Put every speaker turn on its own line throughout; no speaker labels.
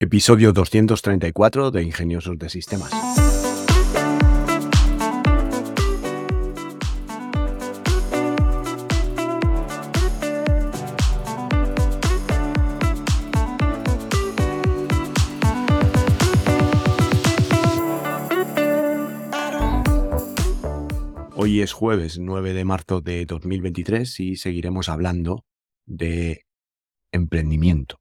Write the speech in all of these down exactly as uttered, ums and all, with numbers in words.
Episodio doscientos treinta y cuatro de Ingeniosos de Sistemas. Hoy es jueves nueve de marzo de dos mil veintitrés y seguiremos hablando de emprendimiento.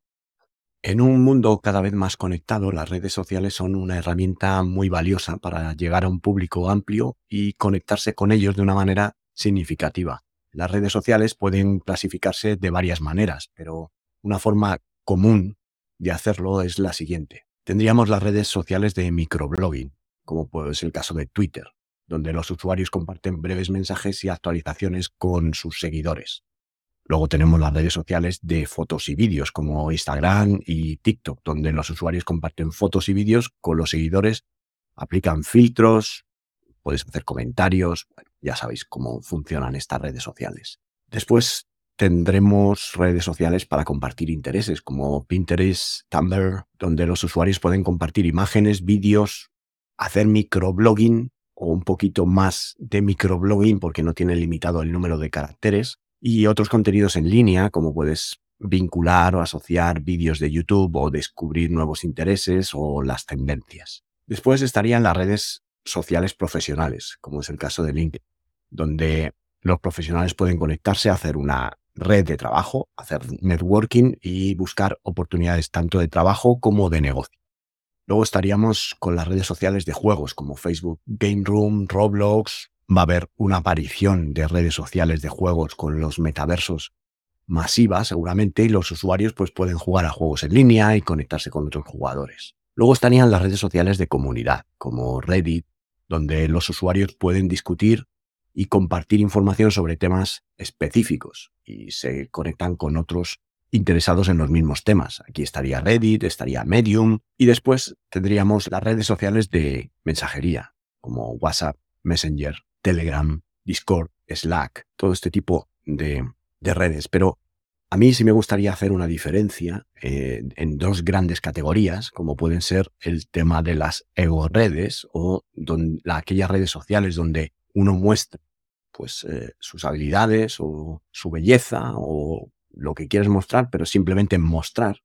En un mundo cada vez más conectado, las redes sociales son una herramienta muy valiosa para llegar a un público amplio y conectarse con ellos de una manera significativa. Las redes sociales pueden clasificarse de varias maneras, pero una forma común de hacerlo es la siguiente. Tendríamos las redes sociales de microblogging, como puede ser el caso de Twitter, donde los usuarios comparten breves mensajes y actualizaciones con sus seguidores. Luego tenemos las redes sociales de fotos y vídeos como Instagram y TikTok, donde los usuarios comparten fotos y vídeos con los seguidores, aplican filtros, puedes hacer comentarios, bueno, ya sabéis cómo funcionan estas redes sociales. Después tendremos redes sociales para compartir intereses como Pinterest, Tumblr, donde los usuarios pueden compartir imágenes, vídeos, hacer microblogging o un poquito más de microblogging porque no tiene limitado el número de caracteres. Y otros contenidos en línea, como puedes vincular o asociar vídeos de YouTube o descubrir nuevos intereses o las tendencias. Después estarían las redes sociales profesionales, como es el caso de LinkedIn, donde los profesionales pueden conectarse a hacer una red de trabajo, hacer networking y buscar oportunidades tanto de trabajo como de negocio. Luego estaríamos con las redes sociales de juegos, como Facebook Game Room, Roblox. Va a haber una aparición de redes sociales de juegos con los metaversos masiva seguramente y los usuarios pues, pueden jugar a juegos en línea y conectarse con otros jugadores. Luego estarían las redes sociales de comunidad como Reddit, donde los usuarios pueden discutir y compartir información sobre temas específicos y se conectan con otros interesados en los mismos temas. Aquí estaría Reddit, estaría Medium y después tendríamos las redes sociales de mensajería como WhatsApp, Messenger, Telegram, Discord, Slack, todo este tipo de, de redes. Pero a mí sí me gustaría hacer una diferencia eh, en dos grandes categorías, como pueden ser el tema de las ego redes o don, la, aquellas redes sociales donde uno muestra pues, eh, sus habilidades o su belleza o lo que quieres mostrar, pero simplemente mostrar.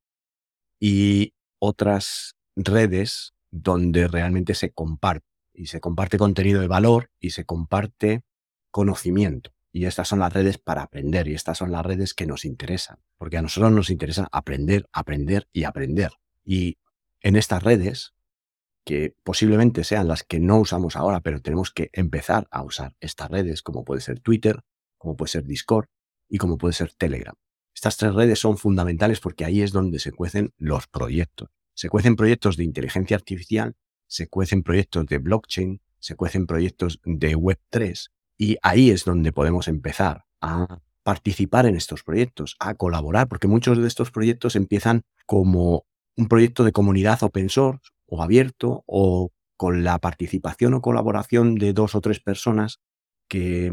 Y otras redes donde realmente se comparte. Y se comparte contenido de valor y se comparte conocimiento. Y estas son las redes para aprender y estas son las redes que nos interesan. Porque a nosotros nos interesa aprender, aprender y aprender. Y en estas redes, que posiblemente sean las que no usamos ahora, pero tenemos que empezar a usar estas redes, como puede ser Twitter, como puede ser Discord y como puede ser Telegram. Estas tres redes son fundamentales porque ahí es donde se cuecen los proyectos. Se cuecen proyectos de inteligencia artificial, se cuecen proyectos de blockchain, se cuecen proyectos de web tres y ahí es donde podemos empezar a participar en estos proyectos, a colaborar, porque muchos de estos proyectos empiezan como un proyecto de comunidad open source o abierto o con la participación o colaboración de dos o tres personas que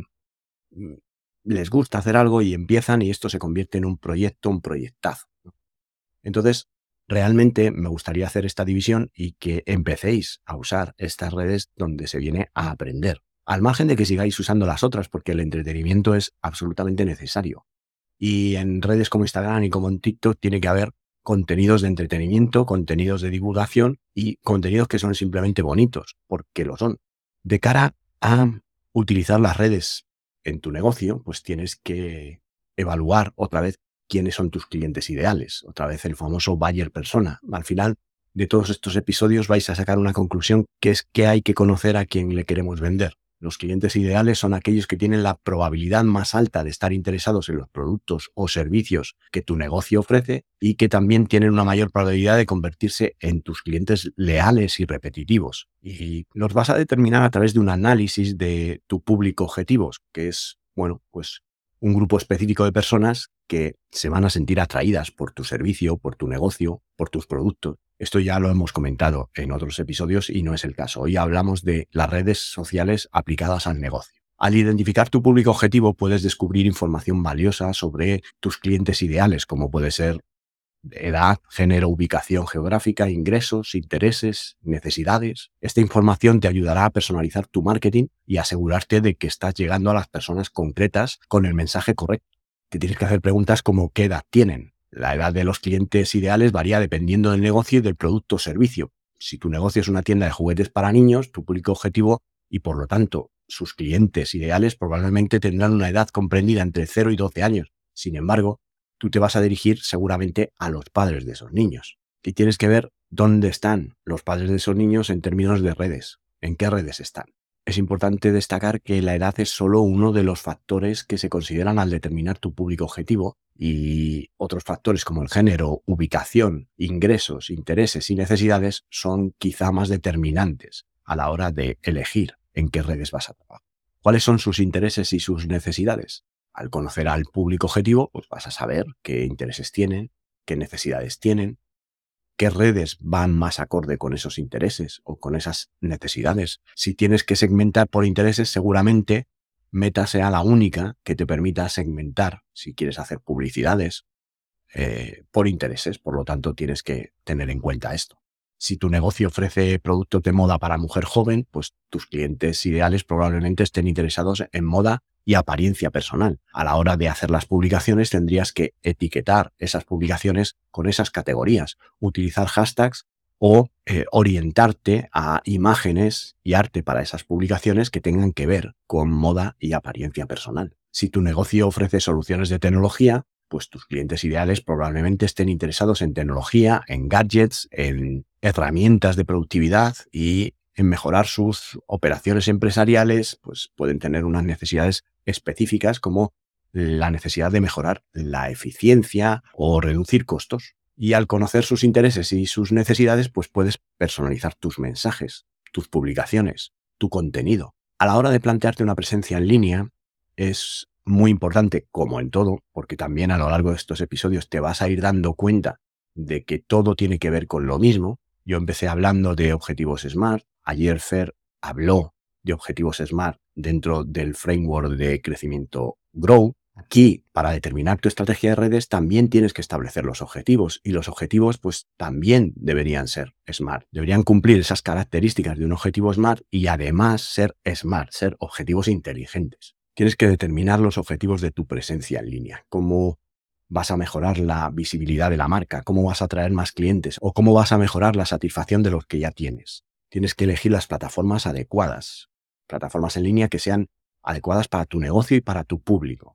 les gusta hacer algo y empiezan y esto se convierte en un proyecto, un proyectazo. Entonces, realmente me gustaría hacer esta división y que empecéis a usar estas redes donde se viene a aprender. Al margen de que sigáis usando las otras, porque el entretenimiento es absolutamente necesario. Y en redes como Instagram y como en TikTok tiene que haber contenidos de entretenimiento, contenidos de divulgación y contenidos que son simplemente bonitos, porque lo son. De cara a utilizar las redes en tu negocio, pues tienes que evaluar otra vez quiénes son tus clientes ideales. Otra vez el famoso buyer persona. Al final de todos estos episodios vais a sacar una conclusión que es que hay que conocer a quién le queremos vender. Los clientes ideales son aquellos que tienen la probabilidad más alta de estar interesados en los productos o servicios que tu negocio ofrece y que también tienen una mayor probabilidad de convertirse en tus clientes leales y repetitivos. Y los vas a determinar a través de un análisis de tu público objetivo, que es, bueno, pues un grupo específico de personas que se van a sentir atraídas por tu servicio, por tu negocio, por tus productos. Esto ya lo hemos comentado en otros episodios y no es el caso. Hoy hablamos de las redes sociales aplicadas al negocio. Al identificar tu público objetivo puedes descubrir información valiosa sobre tus clientes ideales, como puede ser edad, género, ubicación geográfica, ingresos, intereses, necesidades. Esta información te ayudará a personalizar tu marketing y asegurarte de que estás llegando a las personas concretas con el mensaje correcto. Te tienes que hacer preguntas como ¿qué edad tienen? La edad de los clientes ideales varía dependiendo del negocio y del producto o servicio. Si tu negocio es una tienda de juguetes para niños, tu público objetivo y por lo tanto sus clientes ideales probablemente tendrán una edad comprendida entre cero y doce años. Sin embargo, tú te vas a dirigir seguramente a los padres de esos niños. Y tienes que ver dónde están los padres de esos niños en términos de redes, en qué redes están. Es importante destacar que la edad es solo uno de los factores que se consideran al determinar tu público objetivo y otros factores como el género, ubicación, ingresos, intereses y necesidades son quizá más determinantes a la hora de elegir en qué redes vas a trabajar. ¿Cuáles son sus intereses y sus necesidades? Al conocer al público objetivo, pues vas a saber qué intereses tienen, qué necesidades tienen, qué redes van más acorde con esos intereses o con esas necesidades. Si tienes que segmentar por intereses, seguramente Meta sea la única que te permita segmentar si quieres hacer publicidades eh, por intereses. Por lo tanto, tienes que tener en cuenta esto. Si tu negocio ofrece productos de moda para mujer joven, pues tus clientes ideales probablemente estén interesados en moda y apariencia personal. A la hora de hacer las publicaciones tendrías que etiquetar esas publicaciones con esas categorías, utilizar hashtags o eh, orientarte a imágenes y arte para esas publicaciones que tengan que ver con moda y apariencia personal. Si tu negocio ofrece soluciones de tecnología, pues tus clientes ideales probablemente estén interesados en tecnología, en gadgets, en herramientas de productividad y en mejorar sus operaciones empresariales, pues pueden tener unas necesidades específicas como la necesidad de mejorar la eficiencia o reducir costos. Y al conocer sus intereses y sus necesidades, pues puedes personalizar tus mensajes, tus publicaciones, tu contenido. A la hora de plantearte una presencia en línea, es muy importante, como en todo, porque también a lo largo de estos episodios te vas a ir dando cuenta de que todo tiene que ver con lo mismo. Yo empecé hablando de objetivos SMART. Ayer Fer habló de objetivos SMART dentro del framework de crecimiento Grow. Aquí, para determinar tu estrategia de redes, también tienes que establecer los objetivos. Y los objetivos, pues, también deberían ser SMART. Deberían cumplir esas características de un objetivo SMART y además ser SMART, ser objetivos inteligentes. Tienes que determinar los objetivos de tu presencia en línea. Cómo vas a mejorar la visibilidad de la marca, cómo vas a atraer más clientes o cómo vas a mejorar la satisfacción de los que ya tienes. Tienes que elegir las plataformas adecuadas, plataformas en línea que sean adecuadas para tu negocio y para tu público.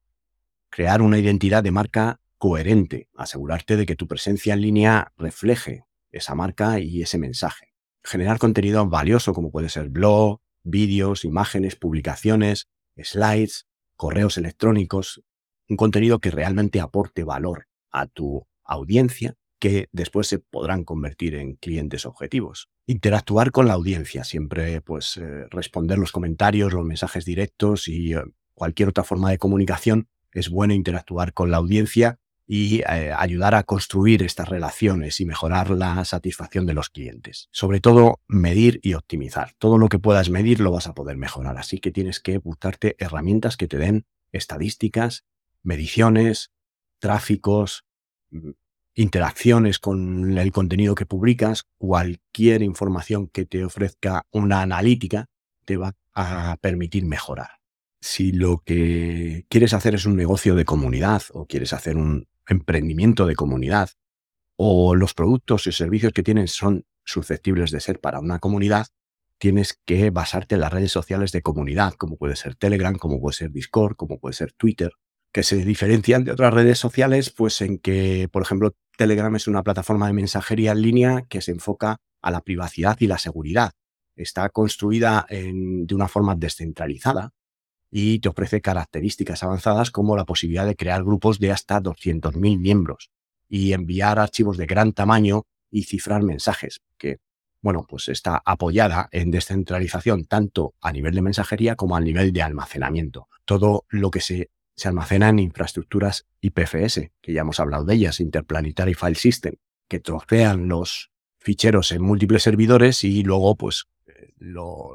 Crear una identidad de marca coherente, asegurarte de que tu presencia en línea refleje esa marca y ese mensaje. Generar contenido valioso como puede ser blog, vídeos, imágenes, publicaciones, slides, correos electrónicos, un contenido que realmente aporte valor a tu audiencia, que después se podrán convertir en clientes objetivos. Interactuar con la audiencia, siempre pues eh, responder los comentarios, los mensajes directos y eh, cualquier otra forma de comunicación. Es bueno interactuar con la audiencia y eh, ayudar a construir estas relaciones y mejorar la satisfacción de los clientes. Sobre todo, medir y optimizar. Todo lo que puedas medir lo vas a poder mejorar. Así que tienes que buscarte herramientas que te den estadísticas, mediciones, tráficos, interacciones con el contenido que publicas. Cualquier información que te ofrezca una analítica te va a permitir mejorar. Si lo que quieres hacer es un negocio de comunidad o quieres hacer un emprendimiento de comunidad o los productos y servicios que tienes son susceptibles de ser para una comunidad, tienes que basarte en las redes sociales de comunidad, como puede ser Telegram, como puede ser Discord, como puede ser Twitter, que se diferencian de otras redes sociales, pues en que, por ejemplo, Telegram es una plataforma de mensajería en línea que se enfoca a la privacidad y la seguridad. Está construida en, de una forma descentralizada y te ofrece características avanzadas como la posibilidad de crear grupos de hasta doscientos mil miembros y enviar archivos de gran tamaño y cifrar mensajes, que, bueno, pues está apoyada en descentralización tanto a nivel de mensajería como a nivel de almacenamiento. Todo lo que se, se almacena en infraestructuras I P F S, que ya hemos hablado de ellas, Interplanetary File System, que trocean los ficheros en múltiples servidores y luego, pues, lo...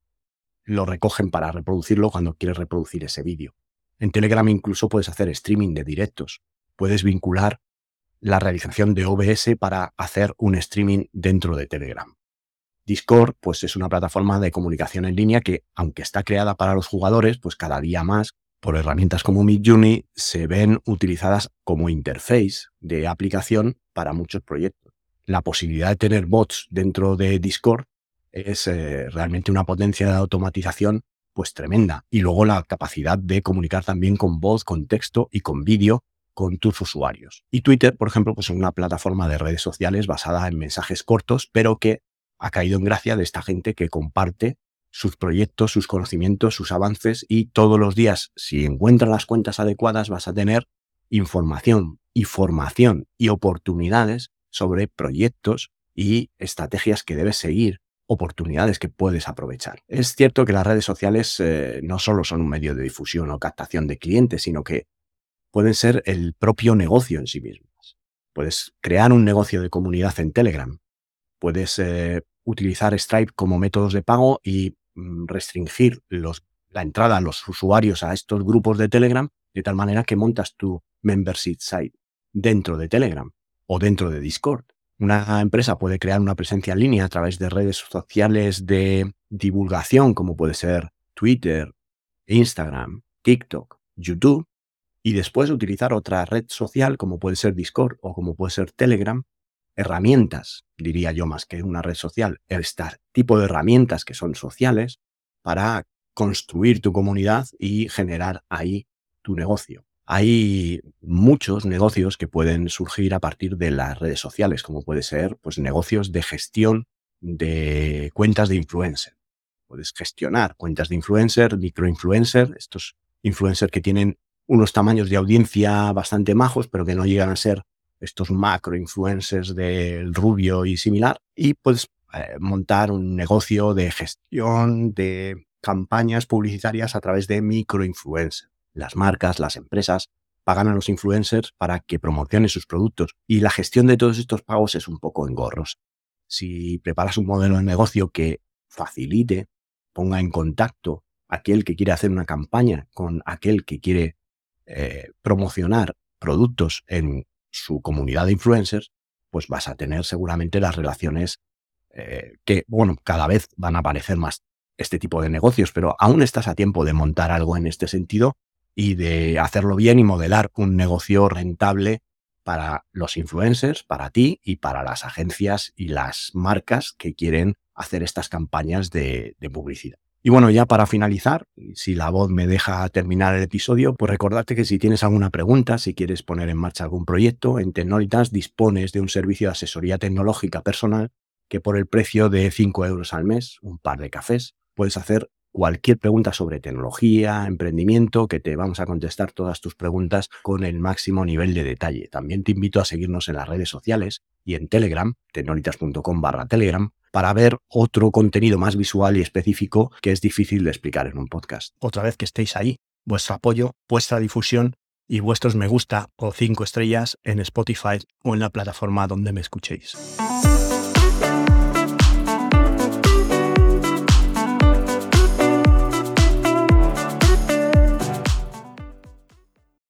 lo recogen para reproducirlo cuando quieres reproducir ese vídeo. En Telegram incluso puedes hacer streaming de directos. Puedes vincular la realización de O B S para hacer un streaming dentro de Telegram. Discord, pues es una plataforma de comunicación en línea que, aunque está creada para los jugadores, pues cada día más, por herramientas como Midjourney, se ven utilizadas como interface de aplicación para muchos proyectos. La posibilidad de tener bots dentro de Discord es eh, realmente una potencia de automatización pues tremenda. Y luego la capacidad de comunicar también con voz, con texto y con vídeo con tus usuarios. Y Twitter, por ejemplo, pues es una plataforma de redes sociales basada en mensajes cortos, pero que ha caído en gracia de esta gente que comparte sus proyectos, sus conocimientos, sus avances, y todos los días, si encuentras las cuentas adecuadas, vas a tener información y formación y oportunidades sobre proyectos y estrategias que debes seguir, oportunidades que puedes aprovechar. Es cierto que las redes sociales eh, no solo son un medio de difusión o captación de clientes, sino que pueden ser el propio negocio en sí mismas. Puedes crear un negocio de comunidad en Telegram. Puedes eh, utilizar Stripe como métodos de pago y mm, restringir los, la entrada a los usuarios a estos grupos de Telegram de tal manera que montas tu membership site dentro de Telegram o dentro de Discord. Una empresa puede crear una presencia en línea a través de redes sociales de divulgación como puede ser Twitter, Instagram, TikTok, YouTube, y después utilizar otra red social como puede ser Discord o como puede ser Telegram, herramientas, diría yo más que una red social, este tipo de herramientas que son sociales para construir tu comunidad y generar ahí tu negocio. Hay muchos negocios que pueden surgir a partir de las redes sociales, como puede ser pues, negocios de gestión de cuentas de influencer. Puedes gestionar cuentas de influencer, microinfluencer, estos influencers que tienen unos tamaños de audiencia bastante majos, pero que no llegan a ser estos macro influencers del rubio y similar, y puedes eh, montar un negocio de gestión de campañas publicitarias a través de microinfluencers. Las marcas, las empresas pagan a los influencers para que promocionen sus productos, y la gestión de todos estos pagos es un poco engorrosa. Si preparas un modelo de negocio que facilite, ponga en contacto a aquel que quiere hacer una campaña con aquel que quiere eh, promocionar productos en su comunidad de influencers, pues vas a tener seguramente las relaciones eh, que, bueno, cada vez van a aparecer más este tipo de negocios, pero aún estás a tiempo de montar algo en este sentido y de hacerlo bien y modelar un negocio rentable para los influencers, para ti y para las agencias y las marcas que quieren hacer estas campañas de, de publicidad. Y bueno, ya para finalizar, si la voz me deja terminar el episodio, pues recordarte que si tienes alguna pregunta, si quieres poner en marcha algún proyecto, en Tecnolitas dispones de un servicio de asesoría tecnológica personal que por el precio de cinco euros al mes, un par de cafés, puedes hacer cualquier pregunta sobre tecnología, emprendimiento, que te vamos a contestar todas tus preguntas con el máximo nivel de detalle. También te invito a seguirnos en las redes sociales y en Telegram, tecnolitas.com barra Telegram, para ver otro contenido más visual y específico que es difícil de explicar en un podcast. Otra vez que estéis ahí, vuestro apoyo, vuestra difusión y vuestros me gusta o cinco estrellas en Spotify o en la plataforma donde me escuchéis.